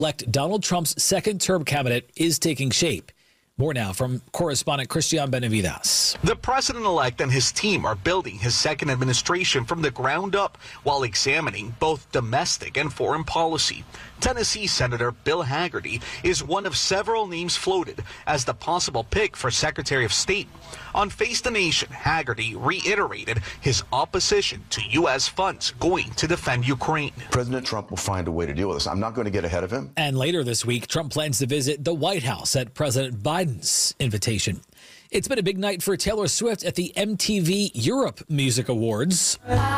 Elect Donald Trump's second-term cabinet is taking shape. More now from correspondent Christian Benavides. The president-elect and his team are building his second administration from the ground up while examining both domestic and foreign policy. Tennessee Senator Bill Hagerty is one of several names floated as the possible pick for Secretary of State. On Face the Nation, Hagerty reiterated his opposition to U.S. funds going to defend Ukraine. President Trump will find a way to deal with this. I'm not going to get ahead of him. And later this week, Trump plans to visit the White House at President Biden's invitation. It's been a big night for Taylor Swift at the MTV Europe Music Awards.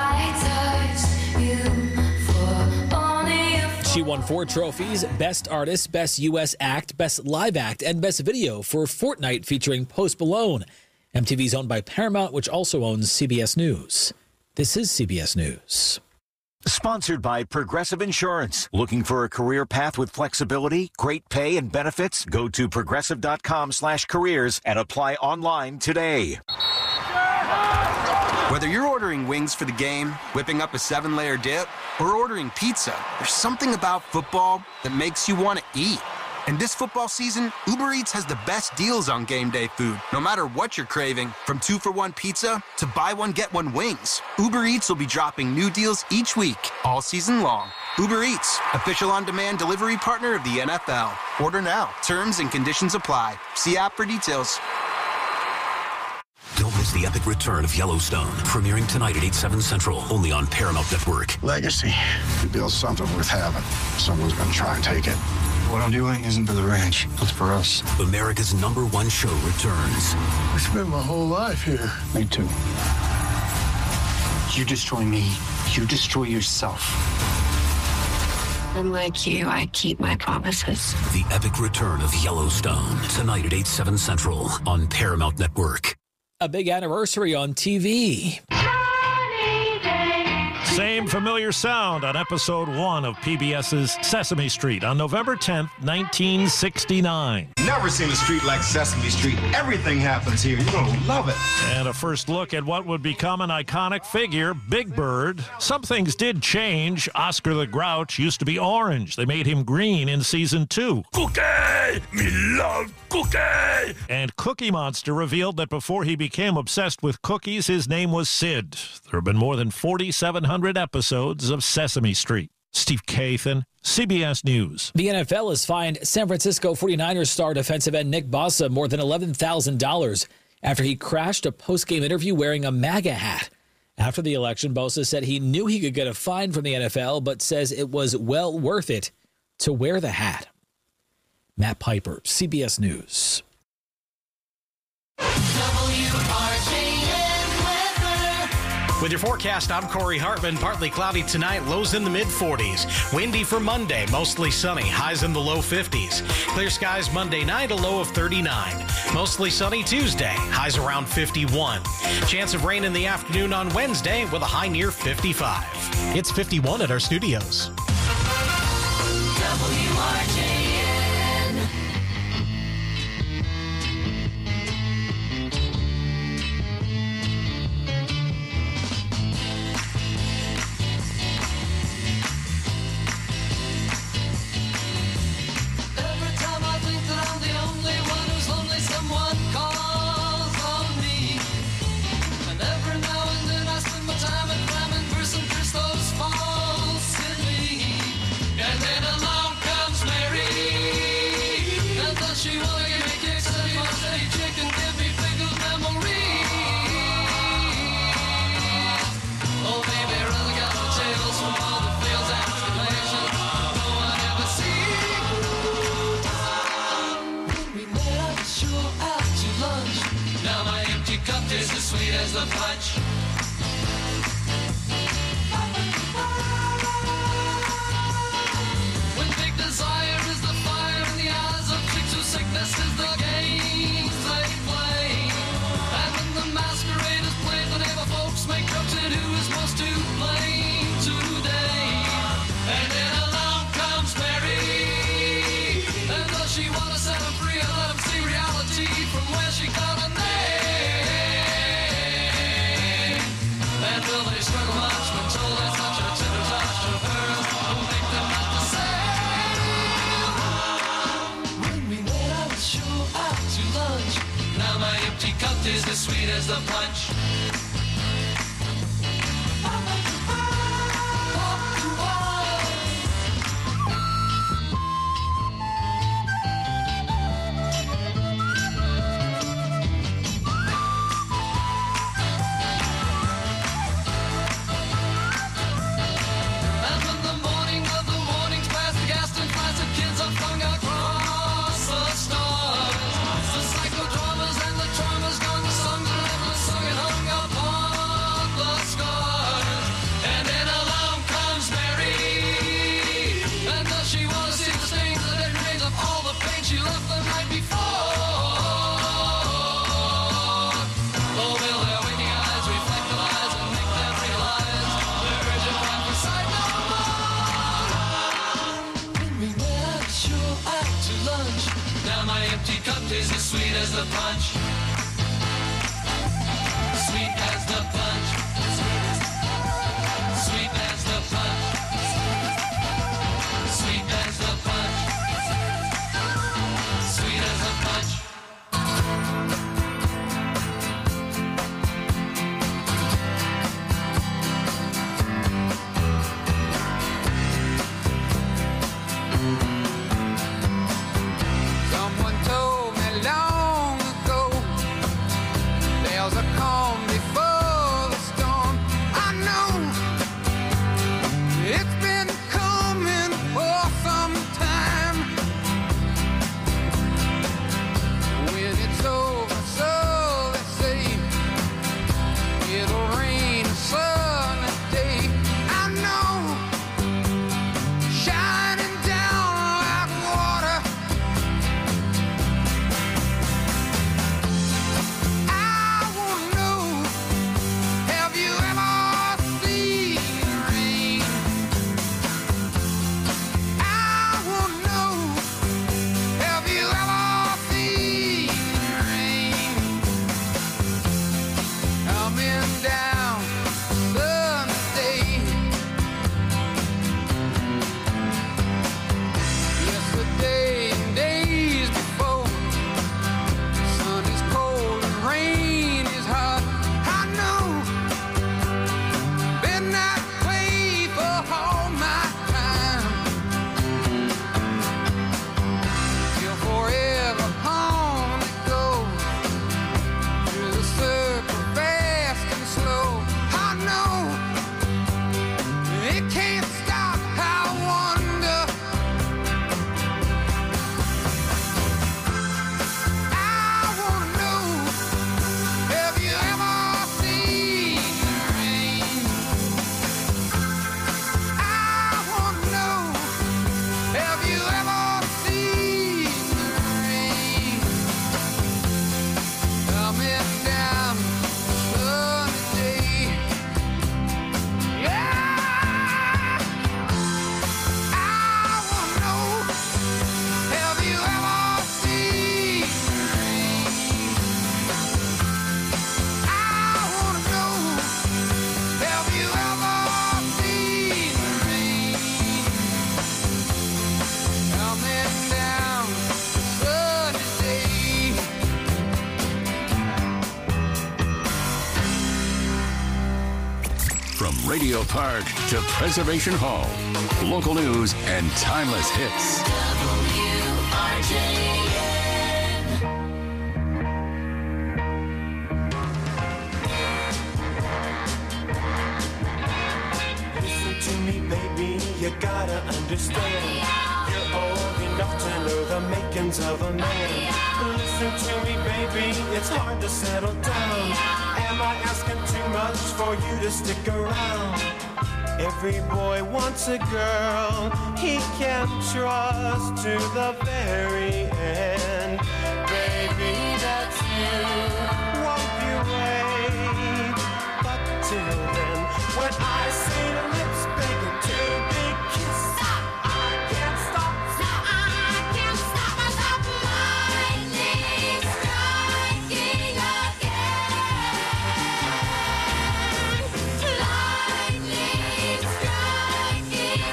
She won 4 trophies: Best Artist, Best U.S. Act, Best Live Act, and Best Video for Fortnite featuring Post Malone. MTV's owned by Paramount, which also owns CBS News. This is CBS News. Sponsored by Progressive Insurance. Looking for a career path with flexibility, great pay, and benefits? Go to progressive.com/careers and apply online today. Whether you're ordering wings for the game, whipping up a 7-layer dip, or ordering pizza, there's something about football that makes you want to eat. And this football season, Uber Eats has the best deals on game day food. No matter what you're craving, from 2-for-1 pizza to buy one, get one wings, Uber Eats will be dropping new deals each week, all season long. Uber Eats, official on-demand delivery partner of the NFL. Order now. Terms and conditions apply. See app for details. Don't miss the epic return of Yellowstone, premiering tonight at 8/7 Central, only on Paramount Network. Legacy. You build something worth having. Someone's going to try and take it. What I'm doing isn't for the ranch. It's for us. America's #1 show returns. I spent my whole life here. Me too. You destroy me, you destroy yourself. Unlike you, I keep my promises. The epic return of Yellowstone, tonight at 8/7 Central on Paramount Network. A big anniversary on TV. Same familiar sound on episode 1 of PBS's Sesame Street on November 10th, 1969. Never seen a street like Sesame Street. Everything happens here. You're going to love it. And a first look at what would become an iconic figure, Big Bird. Some things did change. Oscar the Grouch used to be orange. They made him green in season 2. Cookie! Me love Cookie! And Cookie Monster revealed that before he became obsessed with cookies, his name was Sid. There have been more than 4,700 episodes of Sesame Street. Steve Kathan, CBS News. The NFL has fined San Francisco 49ers star defensive end Nick Bosa more than $11,000 after he crashed a post-game interview wearing a MAGA hat. After the election, Bosa said he knew he could get a fine from the NFL, but says it was well worth it to wear the hat. Matt Piper, CBS News. With your forecast, I'm Corey Hartman. Partly cloudy tonight, lows in the mid-40s. Windy for Monday, mostly sunny, highs in the low 50s. Clear skies Monday night, a low of 39. Mostly sunny Tuesday, highs around 51. Chance of rain in the afternoon on Wednesday with a high near 55. It's 51 at our studios. WRJN. cupped is as sweet as the punch. Is as sweet as the punch. Sweet as the punch. Sweet as the punch. Sweet as the punch. Sweet as the punch. Someone told me long ago there's a calm before the storm. I know it's been coming for some time. When it's over, so they say, it'll rain a sunny day. I know, shining down like water. Have you ever seen rain? I wanna know, have you ever seen rain? Coming down Sunday. Yesterday and days before, sun is cold and rain is hot. I know, been that way for all my time. Till forever on it goes, through the circle fast and slow. I know, it can't stop, I wonder. I wanna know, have you ever seen rain? I wanna know, have you ever seen rain? Coming down Sunday. Yeah, I wanna know, have you ever seen rain? I wanna know, have you ever seen rain? Coming down Sunday. From Radio Park to Preservation Hall, local news and timeless hits. Listen to me, baby, you gotta understand. You're old enough to know the makings of a man. Listen to me, baby, it's hard to settle down. Am I asking too much for you to stick around? Every boy wants a girl he can trust to the very end. Baby, that's you. Won't you wait? But till then, when I see lips begging to be kissed, I can't stop. I can't stop myself. Lightning striking again. Lightning striking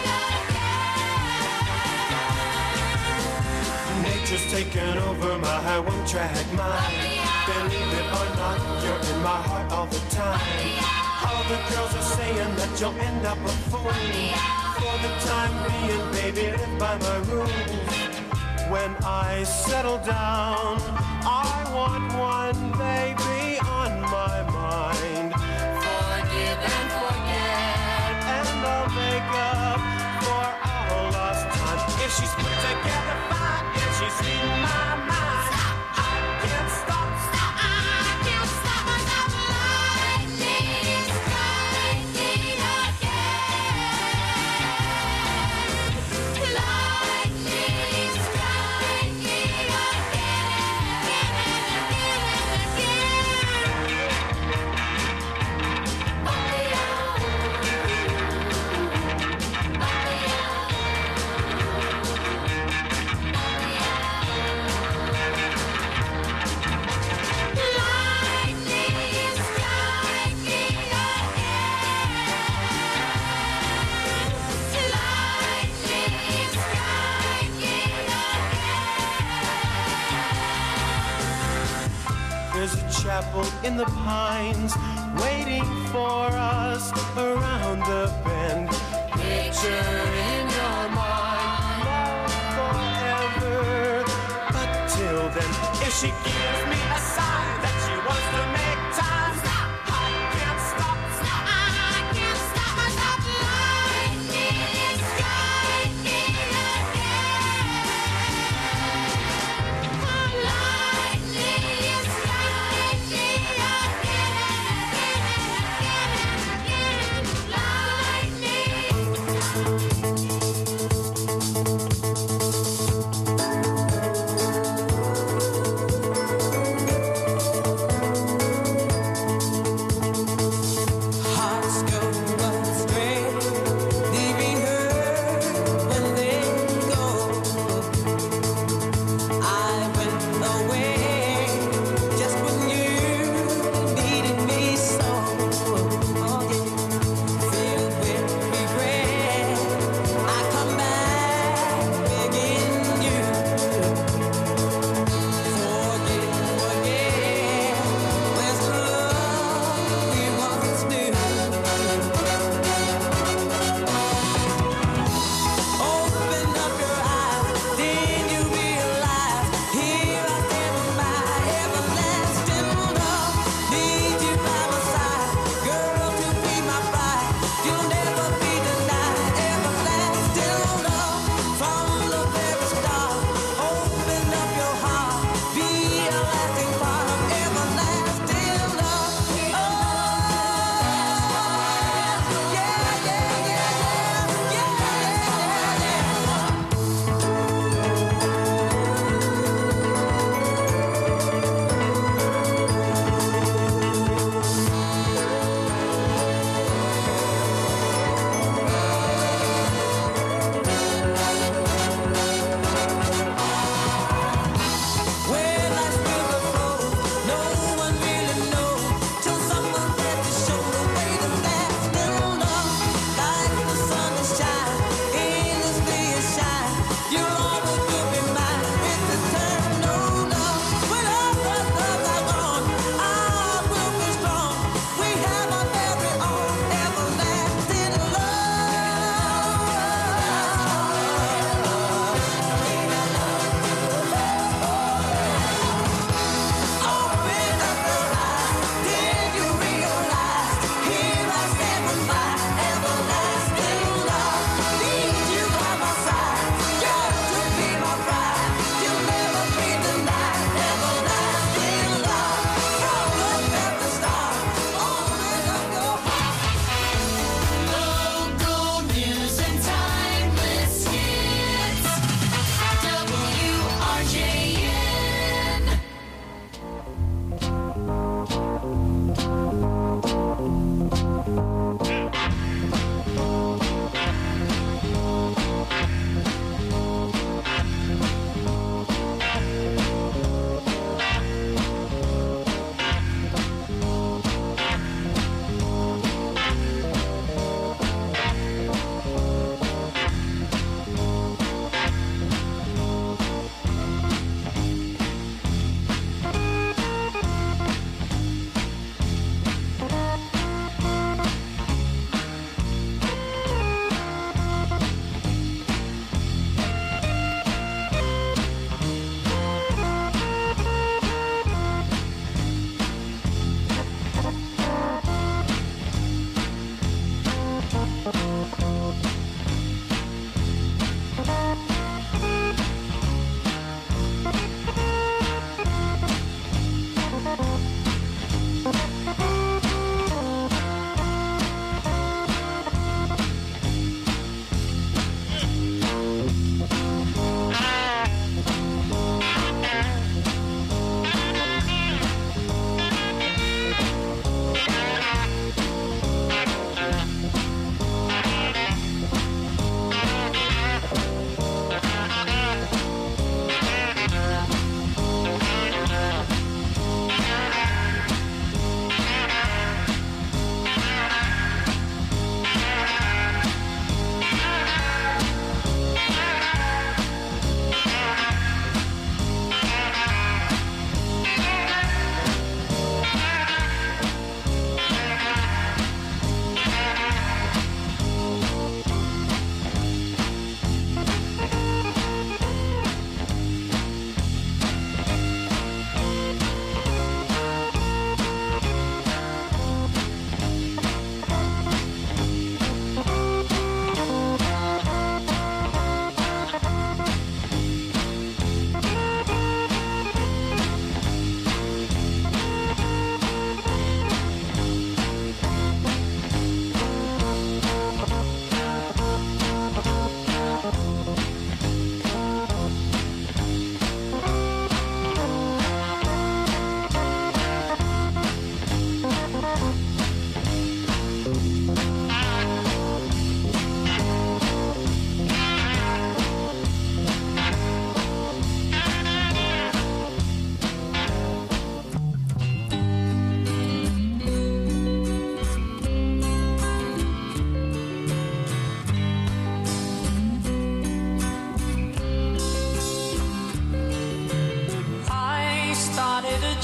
again. Nature's taken over my one-track mind. Believe it or not, you're in my heart all the time. All the girls are saying that you'll end up a fool. For the time being, baby, live by my rules. When I settle down, I want one baby on my mind. Forgive and forget, and I'll make up for all lost time. If she's put together fine, if she's in my mind, I can't stop. I can't stop myself. Lightning striking again. Lightning striking There's a chapel in the pines waiting for us around the bend. Picture in your mind, love forever. But till then, if she gives me a sign that she wants to make time, I can't stop. I can't stop myself. Lightning striking again. Lightning striking again.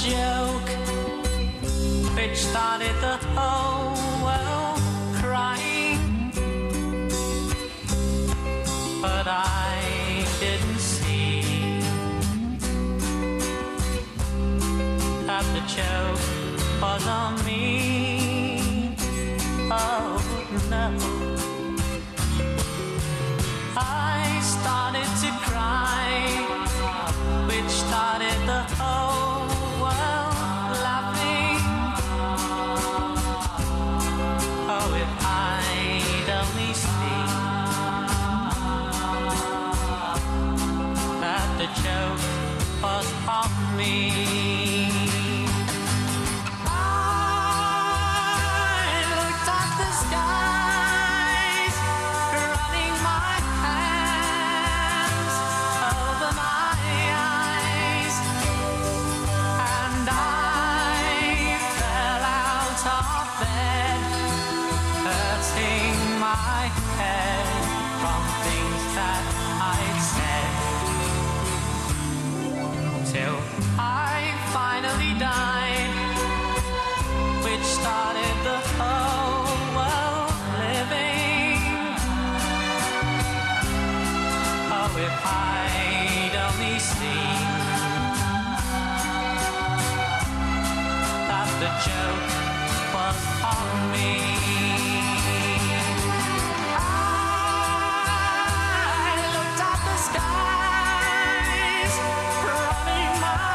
joke which started the whole world crying, but I didn't see that the joke was on me. Oh no, I started to cry, which started the whole world laughing. Oh, if I'd only seen that the joke was on me. The joke was on me. I looked at the skies, running my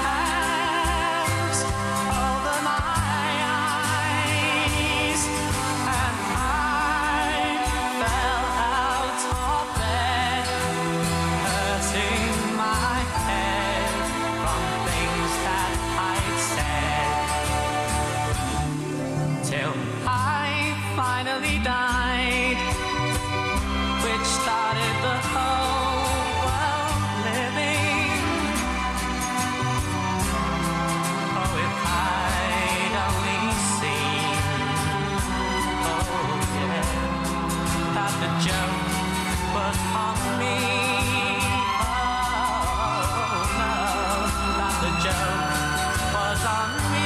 hands over my eyes, and I fell out of bed, hurting my head from things that I'd said. Till I finally died, which started the whole world living. Oh, if I'd only seen, oh yeah, that the joke was on me. Oh no, that the joke was on me.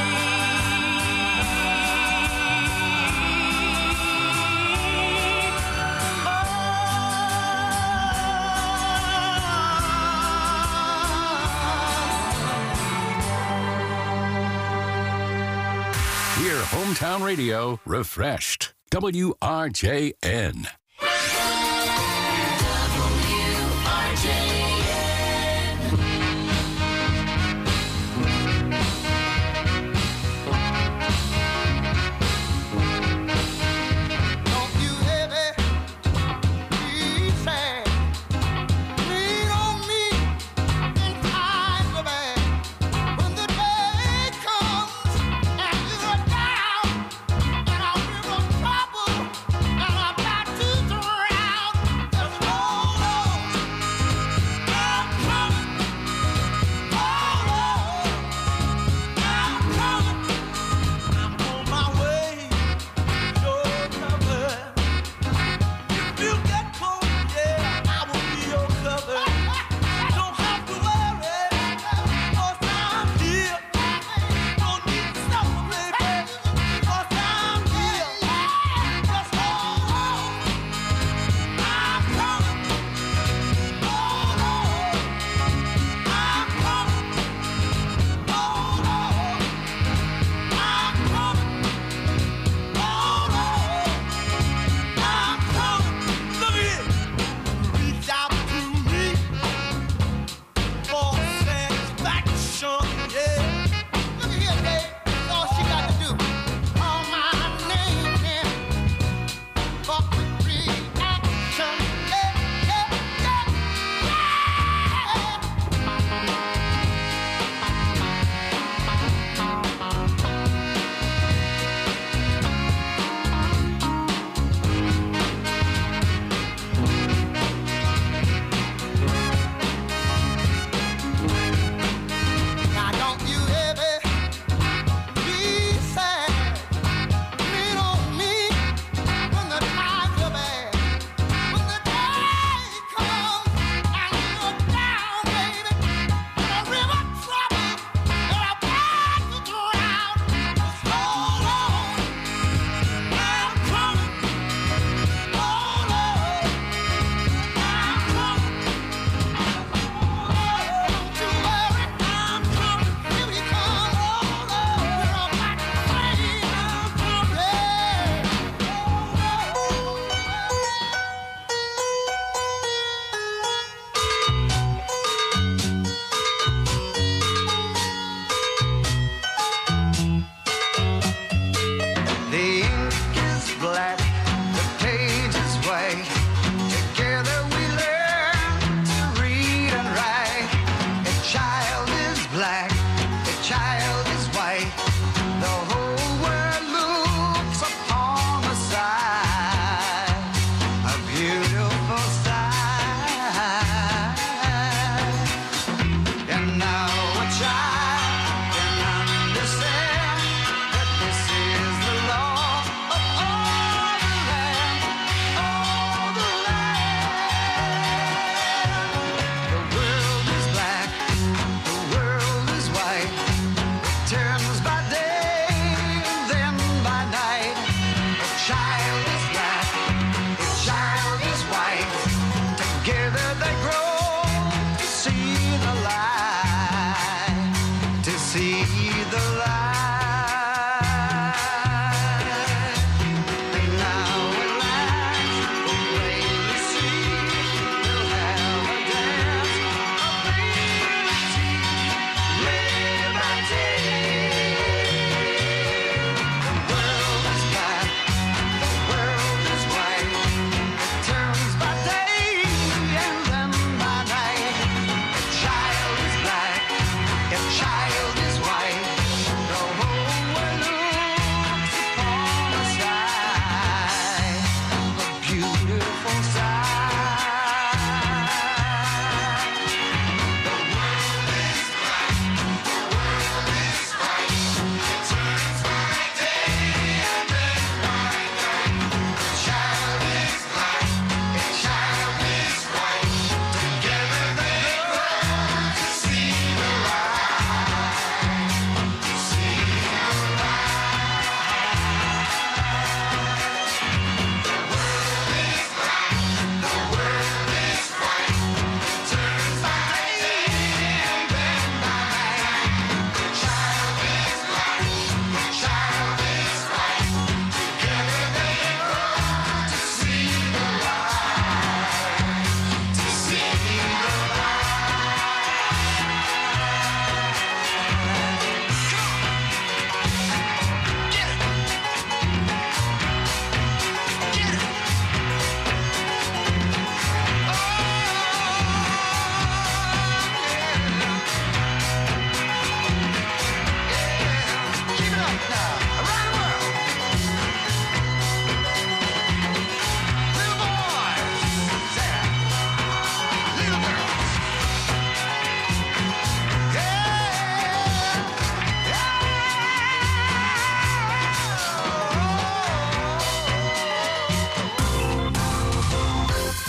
Hear Hometown Radio refreshed. WRJN. And I'm in trouble, and I'm about to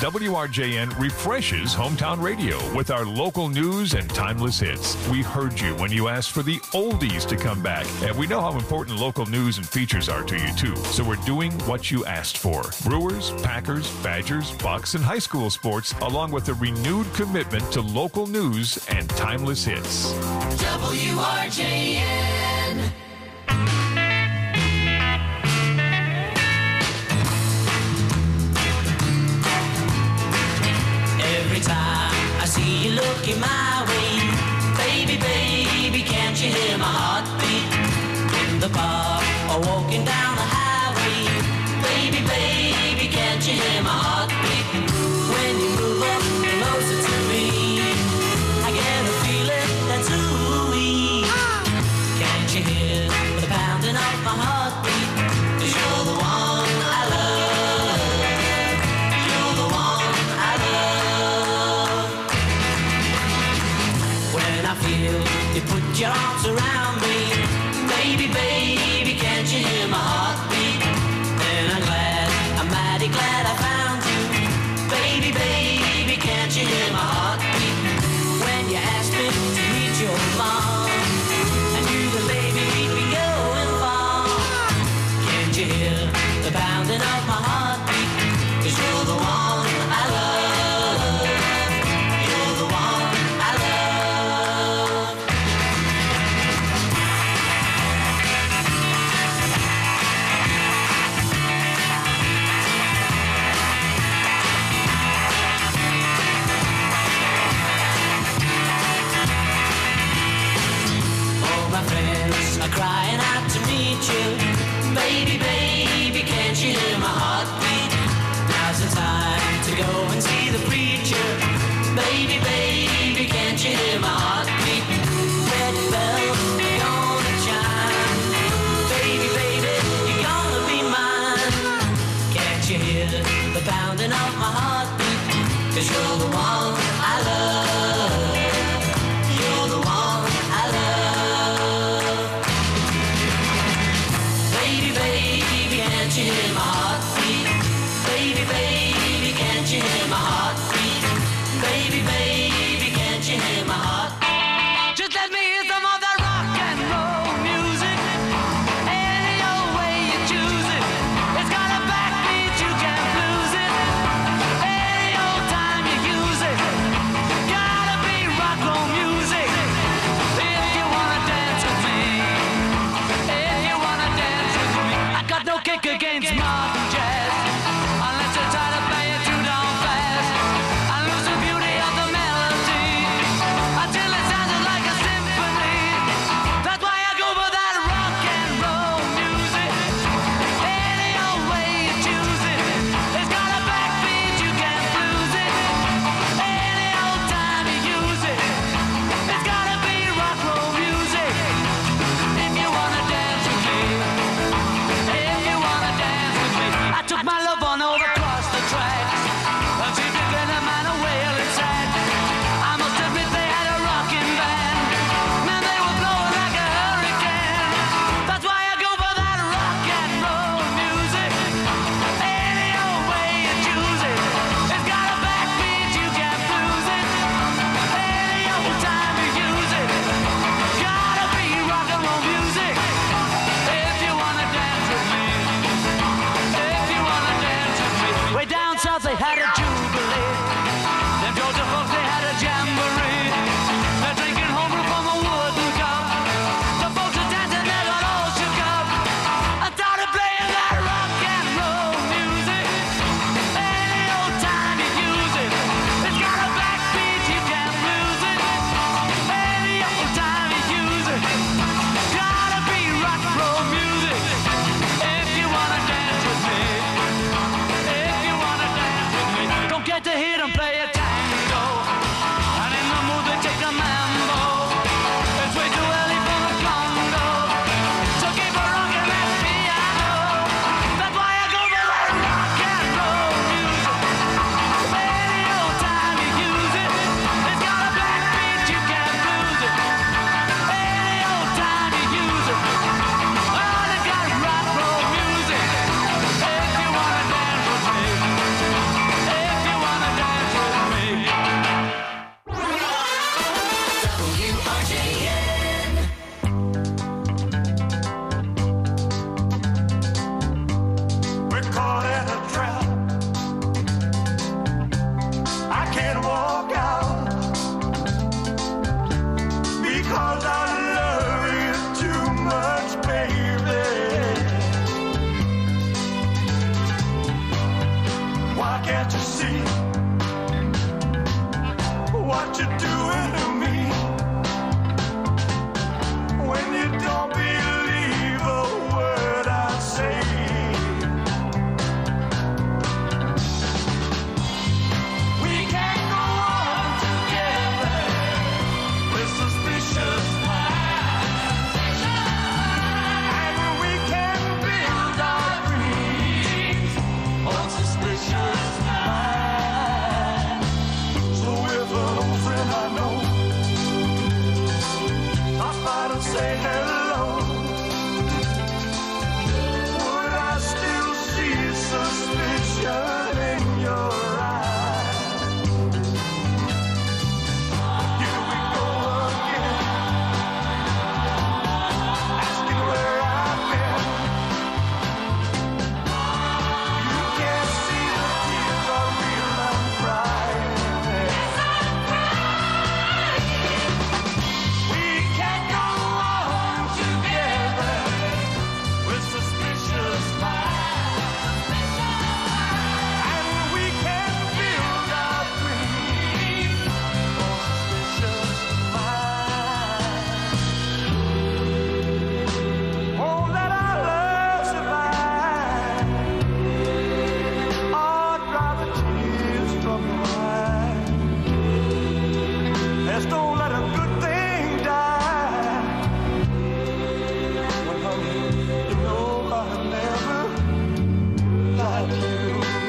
WRJN refreshes hometown radio with our local news and timeless hits. We heard you when you asked for the oldies to come back, and we know how important local news and features are to you too. So we're doing what you asked for. Brewers, Packers, Badgers, Bucks, and high school sports, along with a renewed commitment to local news and timeless hits. WRJN. Every time I see you looking my way, baby, baby, can't you hear my heartbeat? In the park or walking down the highway, baby, baby, can't you hear my heartbeat? When you move up closer to me, I get a feeling that's ooey. Can't you hear the pounding of my heartbeat? 'Cause you're the one I love. You're the one I love. When I feel you put your arms around me, baby, baby, can't you hear my heartbeat? Then I'm mighty glad I found you, baby, baby, can't you hear my heartbeat? When you asked me to meet your mom, I knew the baby we'd be going far. Can't you hear the pounding of my heartbeat? 'Cause you're the one I love. You're the one I love. All my friends are crying out to meet you, baby, baby, can't you hear my heartbeat? Now's the time to go and see the preacher, baby, baby, can't you hear my heartbeat? Red bells are gonna chime, baby, baby, you're gonna be mine. Can't you hear the pounding of my heartbeat? 'Cause you're the one I love. You're the one I love. Baby, baby, can't you hear my heartbeat? Baby, baby, can't you hear my heartbeat? Just don't let a good thing die. Well, honey, you know I'll never lie to you.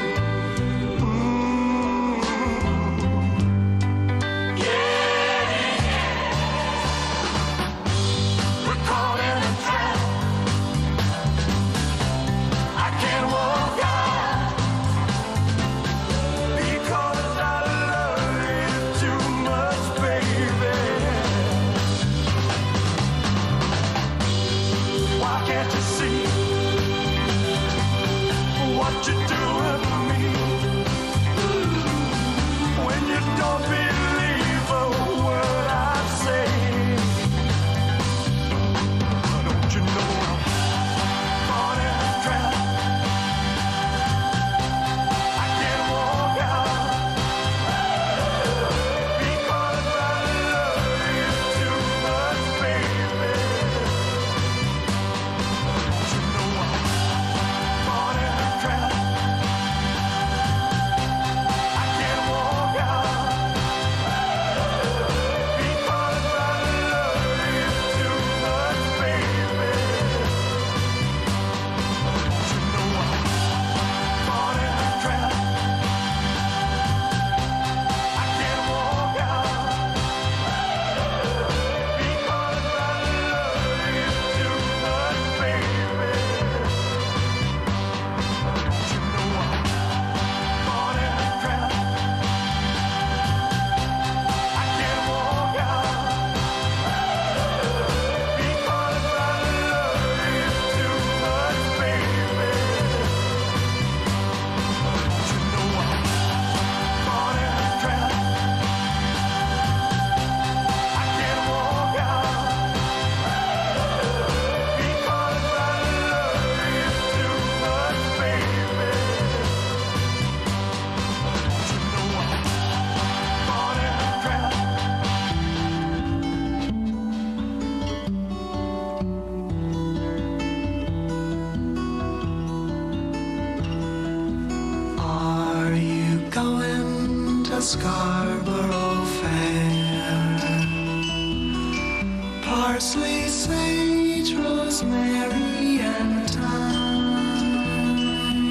Scarborough Fair. Parsley, sage, rosemary, and thyme.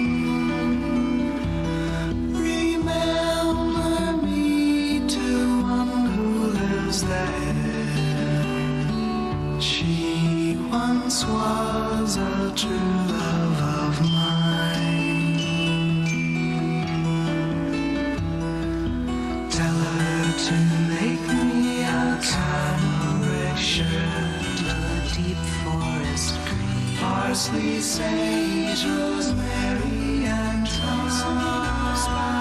Remember me to one who lives there. She once was a true love of mine. To make me a camel shirt, a deep forest green, parsley, sage, rosemary, and thyme,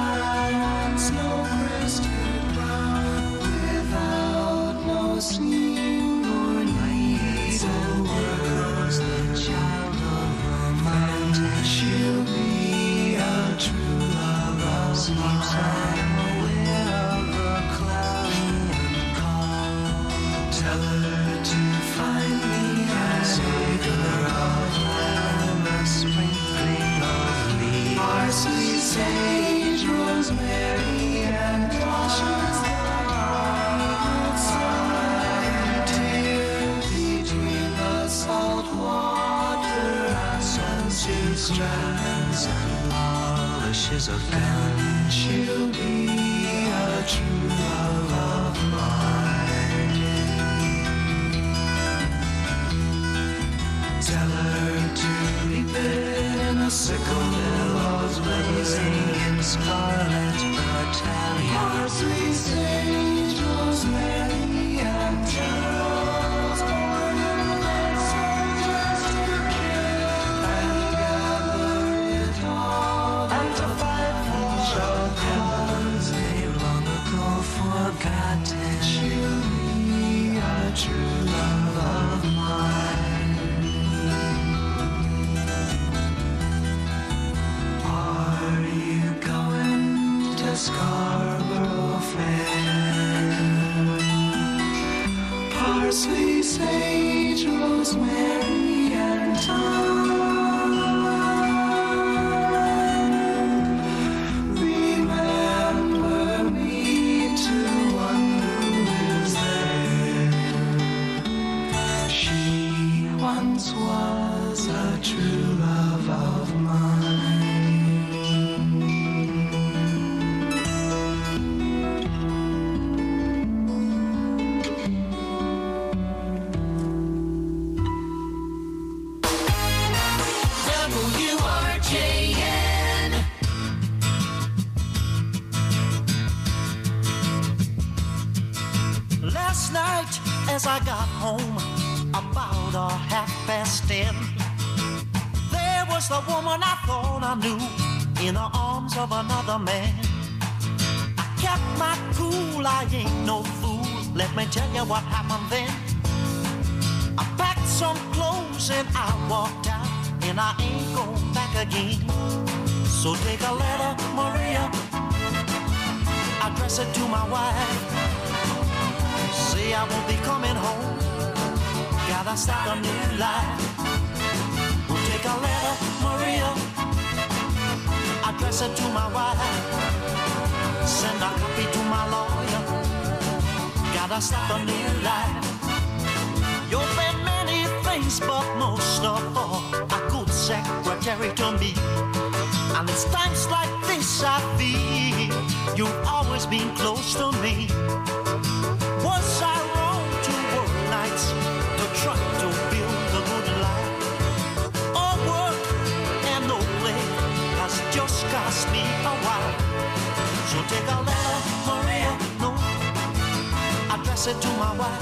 snow-crested brown, without no seam or need. The world, the child of romance, she'll be a true love of mine. Tell her to find me as a girl, a sprinkling of leaves, parsley, sage, rosemary, and thyme. Between the salt water and sunset strands and polishes of pen, she'll be a true love of mine. Tell her to reap in a sickle, billows blazing in scarlet battalion, parsley, sage, rosemary, and Charles born in that soldiers to kill and gather it all and to fight for a cause they long ago forgotten. She'll be a true love of mine. Scarborough Fair. Parsley, sage, rosemary, and thyme. Remember me to one who once was a true love of mine. WRJN. Last night as I got home about 10:30, there was the woman I thought I knew in the arms of another man. I kept my cool, I ain't no fool. Let me tell you what happened then. I packed some clothes and I walked out, and I ain't going back again. So take a letter, Maria, address it to my wife. Say I won't be coming home, gotta start a new life. We'll take a letter, Maria, address it to my wife. Send a copy to my lawyer, gotta start a new life. You've been many things, but most of all, a good secretary to me. And it's times like this I feel you've always been close to me. Was I wrong to work nights to try to build a good life? All work and no play has just cost me a while. So take a letter, Maria, no, address it to my wife.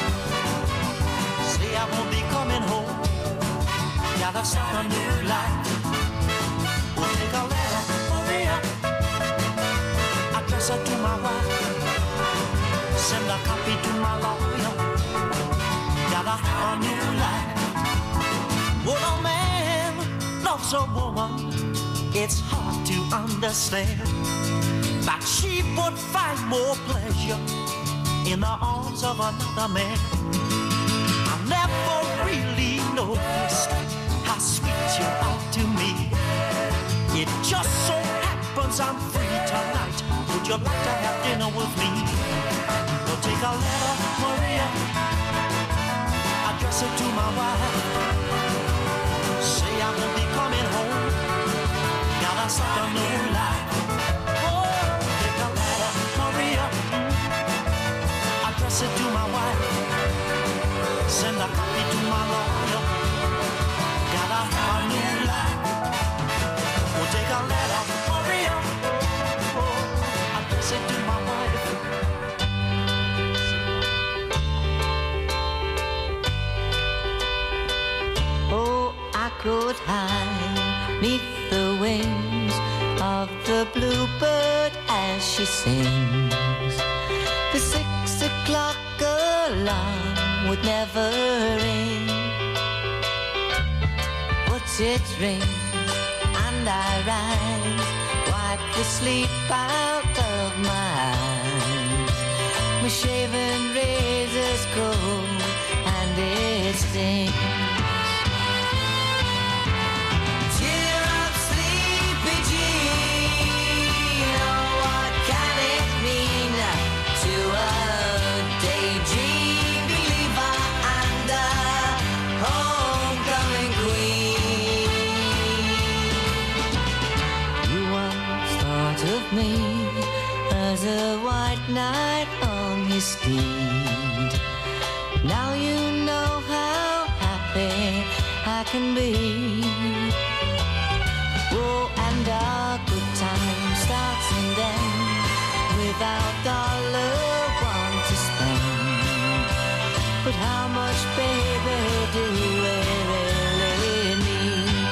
Say I won't be coming home, gotta start a new life. We'll take a letter, Maria, address it to my wife. Send a copy to my lawyer, gotta have a new life. When a man loves a woman, it's hard to understand that she would find more pleasure in the arms of another man. I never really noticed how sweet you are to me. It just so happens I'm free tonight. Would you like to have dinner with me? We'll take a letter, Maria, address it to my wife. Say I won't be coming home, gotta start a new life. Oh, take a letter, Maria, address it to my wife. Send a copy to my lawyer, gotta have a new life. We'll take a letter, Maria, address it to my wife. Oh, I could hide neath the wings of the bluebird as she sings. The 6 o'clock alarm would never ring, but it rings and I rise, wipe the sleep out of my eyes. My shaven razor's cold and it stings. Cheer up, sleepy Jean. Oh, what can it mean to a daydream believer and a homecoming queen? You once thought of me as a white knight on his steed. Now you know how happy I can be. Oh, and our good time starts and ends without $1 to spend. But how much, baby, do we really need?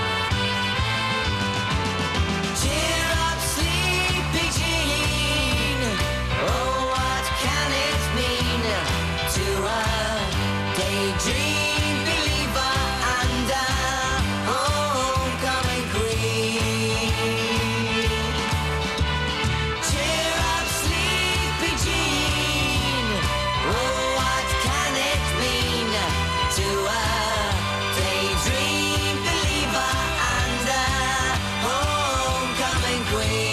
Cheer up, sleepy Jean. Oh, what can it mean to a daydream believer and a homecoming queen? Cheer up, sleepy Jean. Oh, what can it mean to a daydream believer and a homecoming queen?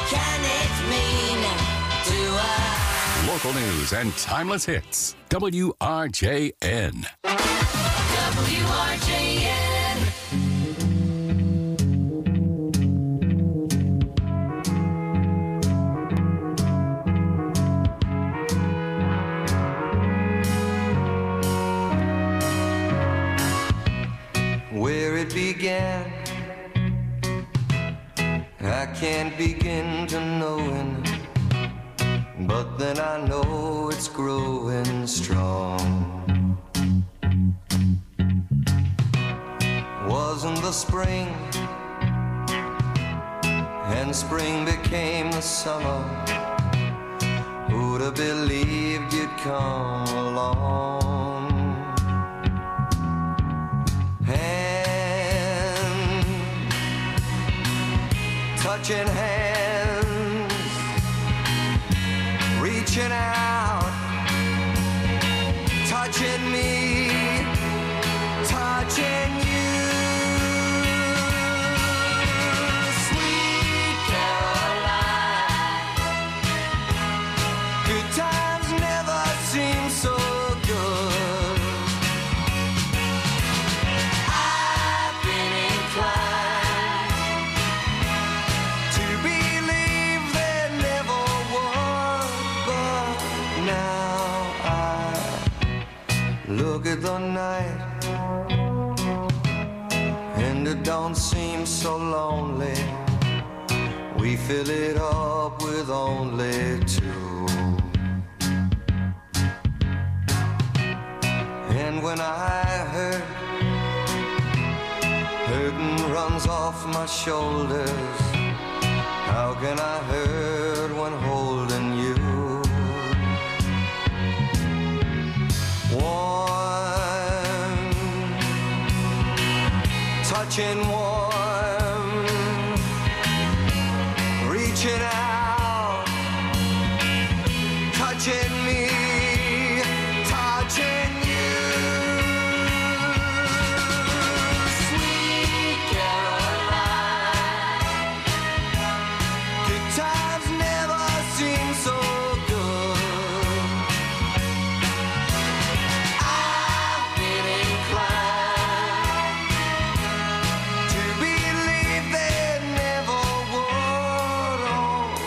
can it mean to us? Local news and timeless hits. WRJN. WRJN. Where it began, I can't begin to knowing, but then I know it's growing strong. Wasn't the spring, and spring became the summer. Who'd have believed you'd come along? Touching hands, reaching out, touching me, touching you. Sweet Caroline, good times never seem so good. I've been inclined to believe there never was, but now I look at the night and it don't seem so lonely. We fill it up with only two. And when I hurt, hurting runs off my shoulders. How can I hurt when holding you? Warm, touching warm, reaching out, touching me, touching you. Sweet Caroline, good times never seem so good. I've been inclined to believe there never would. Oh,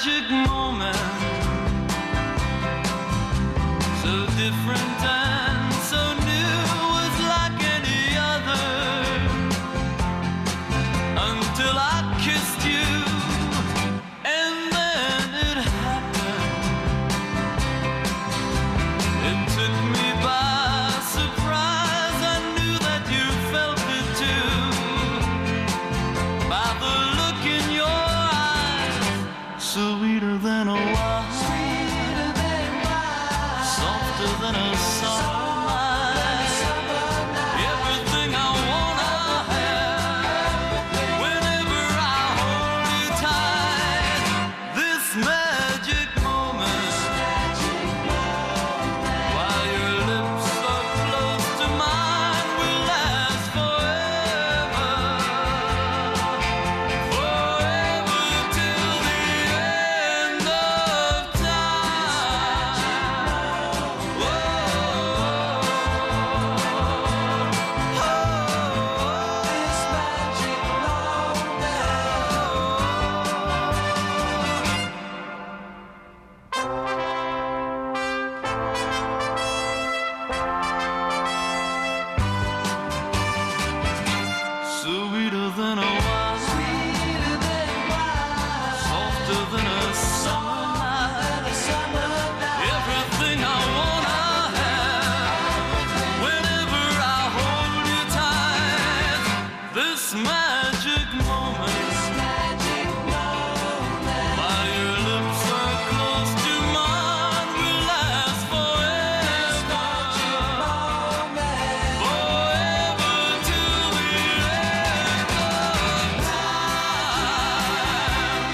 magic moment, so different and so new, was like any other, until I kissed you, and then it happened. It took me by surprise. I knew that you felt it too, by the look in your eyes, sweeter than a wine, softer than a summer night. Everything I wanna have, whenever I hold you tight. This magic moment, while your lips are close to mine, will last forever, forever till the end of time. This magic sweeter than a wine, softer than a summer night. Everything I wanna have, whenever I hold you tight. This magic moment, while your lips are close to mine, will last forever, forever till the end of time.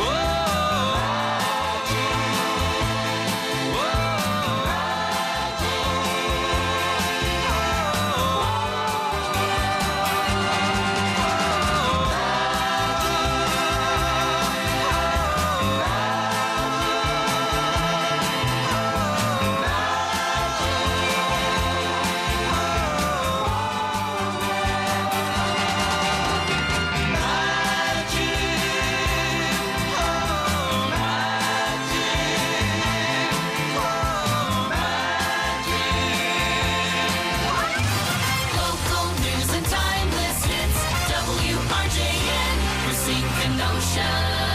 Local news and timeless hits. WRJN, Racine, Kenosha.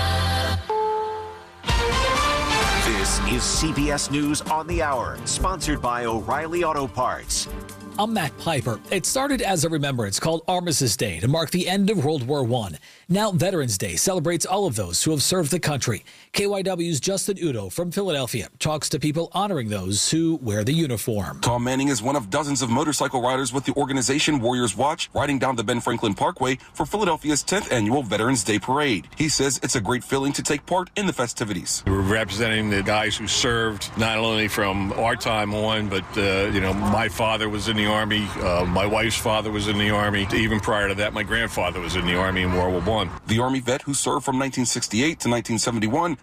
This is CBS News on the Hour, sponsored by O'Reilly Auto Parts. I'm Matt Piper. It started as a remembrance called Armistice Day to mark the end of World War I. Now Veterans Day celebrates all of those who have served the country. KYW's Justin Udo from Philadelphia talks to people honoring those who wear the uniform. Tom Manning is one of dozens of motorcycle riders with the organization Warriors Watch riding down the Ben Franklin Parkway for Philadelphia's 10th annual Veterans Day Parade. He says it's a great feeling to take part in the festivities. We're representing the guys who served not only from our time on, but, my father was in the Army, my wife's father was in the Army. Even prior to that, my grandfather was in the Army in World War I. The Army vet who served from 1968 to 1971